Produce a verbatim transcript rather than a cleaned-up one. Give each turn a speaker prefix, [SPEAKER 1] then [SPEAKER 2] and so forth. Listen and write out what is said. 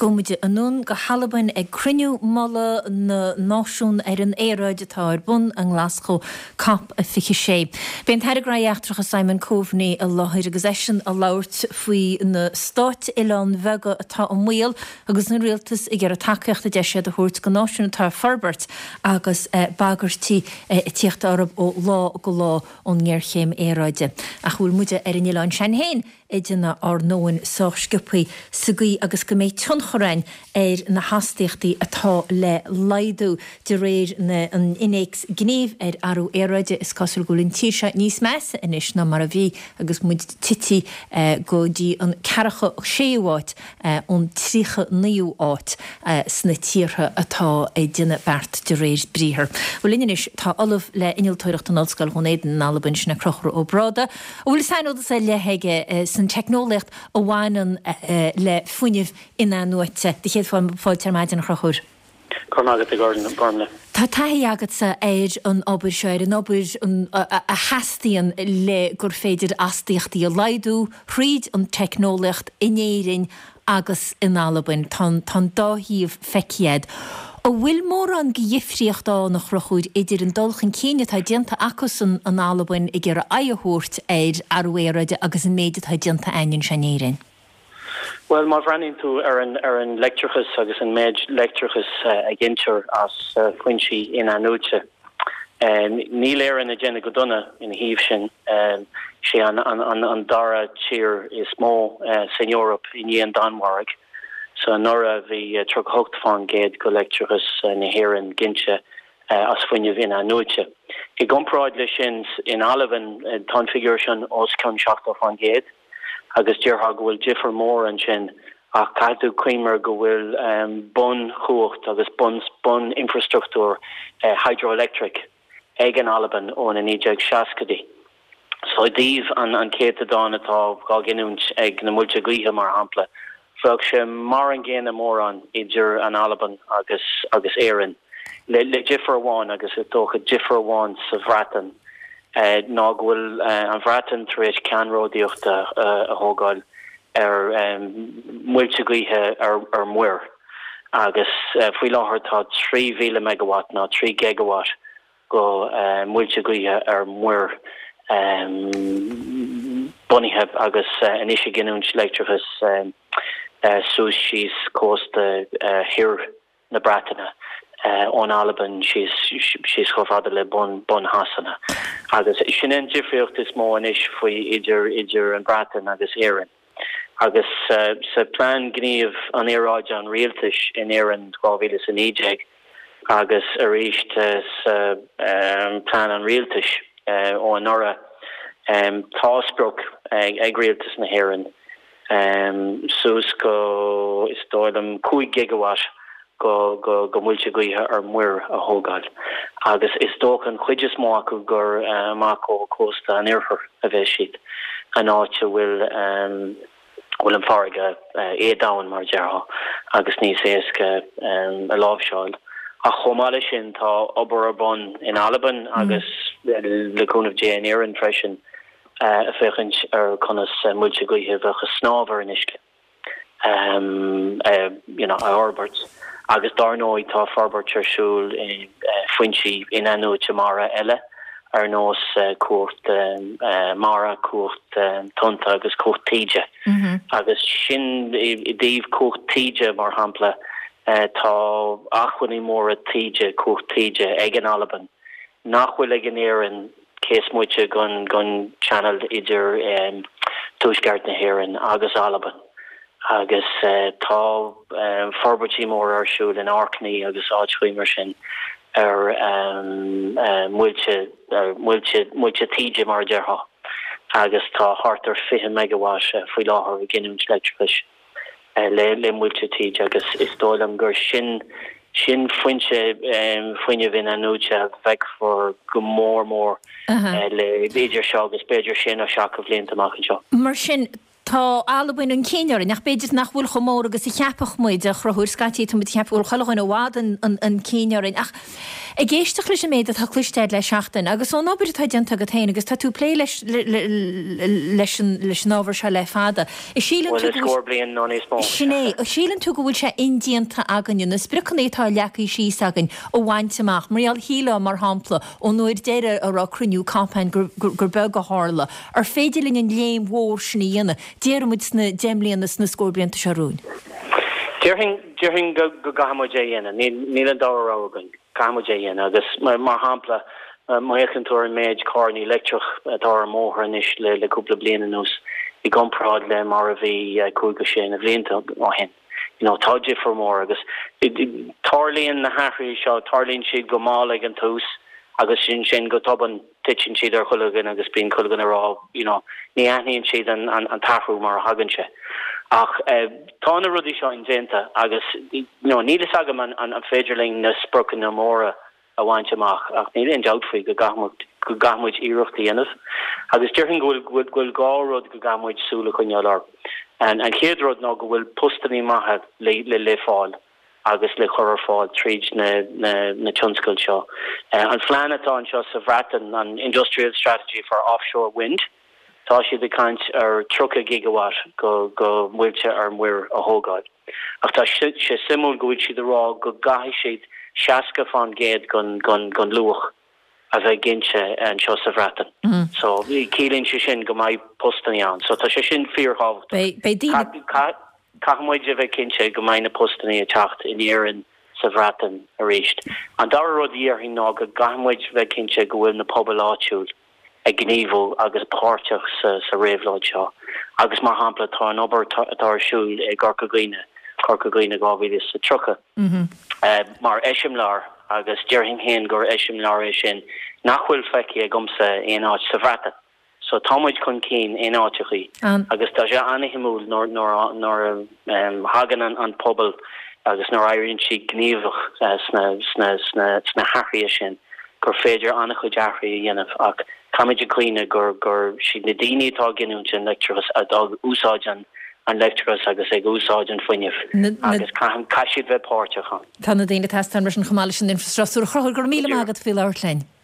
[SPEAKER 1] Scóide anún go halabain ag cruniú mala na náisiún ar an éráid atá ar bun an Glasgow cap a fiche sé. B'in teirgraíachtracha Simon Coveney a láthir agus éisian a labhairt faoi na Stáit Oileán Bheaga atá an mhuial agus na rialtas i gceart a takeíocht a deise a thuirt go náisiún atá Forbert agus bagartí i tíocht arab ó lá go lá ón ngearchéim éráide. A chuail muide ar an Oileán sin héin idirna ar nóin sáiscipaí sugaí agus go méid tionchorain ar na hastaíochtaí atá le laidú de réir na an inéics gníomh ar arú éráide is cosúil go linn tíise níos measa inis na mar a bhí agus muid tití go dtí an cearacha séháit ón trícha níú áit sna tíortha atá é duine bert de réir bríthir. Bhfuil inis tá olah le iniltóireacht an ollscoil chun éidir na albain sin na crochra ó Bráda. Bhfuil sainódas é letheige san technolacht ó bhhainean le funineh ina nuaite. Di chéad fáil termáid an chrochúr.
[SPEAKER 2] Corn agat a garden an barmle.
[SPEAKER 1] Tá taithí agat sa éir an obair seir, an obair a hastíon le gur féidir astíochtaí a laidú, chríd an technolacht inéirin agus in albain tá dáthíomh feciad. ó bhfuil mór an gíifríocht á nach rochúid idir an dulchan cíine tá dianta acus an albain i gur aiathúirt éir arhuéide agus an méidir tá dianta ainin senéirin.
[SPEAKER 2] Well, má bhreanín tú ar an ar an lecturechas agus an méid lecturechas uh, a gintir as uh, fuinsi in anúte. Um, ní léir an a déna go donna in híomh sin um, sé an, an, an, an dara tír is mó uh, san Europe in dhéan Danmhairg. So nora bhí uh, trog hocht fan géad go lecturechas uh, na héireann ginse uh, as fuineh in anúte. I gomráid le sin in Alban uh, tá figur sin os cen seachta fan géad. agus dearha go bhfuil differ mór an sin ach cadú cuiimar go bhfuil um, bun chuacht agus bun, bun infrastructúr uh, hydroelectric ag an Alban ón an ideag seascadí. So díomh an, an céta dáin atá gá ginúnt ag na muilte gaotha mar hampla. Feag sé mar an ggéana mór an idir an Alban agus agus éireann. Le, le differ bháin agus i tócha differ bháin sa bhratan. Uh, ná bhfuil uh, an bhratan tréis ceanróidíochta uh, a thógáil ar um, muilte gaotha ar, ar muir. Agus uh, faoi láthair tá trí mhíle megawatt ná trí gigawatt go uh, muilte gaotha ar muir um, bunithe agus uh, inisí ginúint lecturechas um, uh, sús síos cósta uh, hir na Bratainna. Uh, on Alban she's she's chofada le bon bon hasana agus sinan difriocht is mó an is foi idir idir an Bratan agus éireann agus uh, sa plan gníomh an éráid an rialtas in éireann twelve an ideag agus a ríist uh, sa um, plan an rialtas uh, ó an nora um, tásbrok ag, ag rialtas na héireann um, sús go is dóidm cúig gigawatt go go go muilte gaotha ar muir a thógáil. Agus is dóchan chuid is mó acu gur uh, mácó cósta an iarthar a bheith siad an áite bhfuil um, bhfuil an farige uh, édáin mar deartha agus níos éasca um, a lábhseáil. A chomáile sin tá obair ar bun in Alban agus le cúnamh dé an éireann freisin uh, a féchint ar conas uh, muilte gaotha bheith a snábhar in isce. Um, uh, you know, a Orbert. Agus darnóid tá Forbert Churchúil in uh, fuinsi in anúte mara eile ar nós uh, cuat um, uh, mara cuat um, tunta agus cuat tíide. Mm-hmm. Agus sin i, i díomh cuat tíide mar hampla uh, tá achhaní mór a tíide cuat tíide ag an Alban. Nachhfuil ag an éireann cés muite gon gon channel idir um, túisceart na héireann agus Alban. agus uh, tá um, forbertí mór arsúil in Orkney agus áitchuimar sin ar um, uh, muilte uh, muilte muilte tíide mar deartha agus tá hartar fiche megawatt uh, faoi láthair a ginúint lecturechas uh, le le muilte tíide agus is dólam gur sin sin fuinse um, fuineh in anúte bheith for go mór mór uh-huh. uh, le beidir seo agus beidir sin a seach a bhblianta amach anseo.
[SPEAKER 1] Mar sin Tá albain an céineir nach beidir nach bhfuil chomór agus i cheapach muid a chrothúr scatí tú cheapúil choáin ó bhád an céineir ach i ggéisteach leis méid a tá cluisteid le seachtain agus ó nábir tá deanta go taine agus tá tú lé leis leis nábhar se le fada. Sinné ó sílan tú go bhfuil se indíanta aganú na sprichannétá lechaí sí agan ó bhaintteach maríal híle mar hapla ó nuir déire ará cruniú campain gur be go hála ar féidirlinn an léim mhór sinna dhéana déirmuid sna déimlíonas na scóblianta searún.
[SPEAKER 2] Deirhin go go gahamé dhéana ní an dárágan gahamé dhéana agus mar hapla maichanúir an méid cáirní leicteach atá móthar inis le leúpla bliana nús i gomrád le mar a bhí cúga sin a bblianta á hen. You know, táide for mór agus tarlíonn na hathraí seo tarlíonn siad go mála an tús agus sin sin go toban titin siad ar chulagan agus bíon chulagan ará, you know, ní aithníonn siad an an tathú mar a haganse. Ach tá na rudí seo in dénta agus you know, nílas agam an an féidirling na sprucan na móra a bhaintteach ach níl an deagfaí go gamuid go gamuid íirecht dhéanamh agus deirhin ghfuil ghfuil gáród go gamuid súla chunealar an an chéadród ná go bhfuil postaní maithe le le le fáil agus le chorar fáil tríd na na na tionscail seo an phleanatá seo sa bhreatain an industrial strategy for offshore wind tá siad de caint ar trocha gigawatt go go bhfuilte ar muir a thógáid ach tá sé simú gohfuil siad ará go gaithí siad seaca fan géad gon gon gon luach a bheith ginse an seo sa bhreatain. So cílíonn sé sin go mbeidh postaní an, so tá sé sin fíorthabhta. Caithmuid a bheith cinse go mbeidh na postaní a teacht in éireann sa bhreatain a ríist. An dara rud dhearthaí ná go gaithmuid bheith cinse go bhfuil na pobal áitiúil ag gníomhú agus páirteach sa sa réabhláid seo. Agus mar hampla tá an obair atá siúil ag Gorca Gaoine, Gorca Gaoine gábhíle sa trocha. Mar eisimlár agus deirhin hen gur eisimlár é sin nachhfuil feici a gomsa éon áit sa bhreatain. So támuid chun cín éon áitichaí agus tá sé anahimúil nóir nóir nóir hagan an an pobal agus nóir éironn si gníomhach sna sna sna sna hathraí sin gur féidir annach chu dearthaí a dhéanamh ach camidir clíine gur gur si na daoine tá ginúint an lecturas a dog úsáidean an lecturas agus ag úsáidean foiineh agus caiisiad bheith páirteach an.
[SPEAKER 1] Tá na daoine testan mar an chomáile sin infrastruchtúr chorthúil gur míle agad fi leirlein.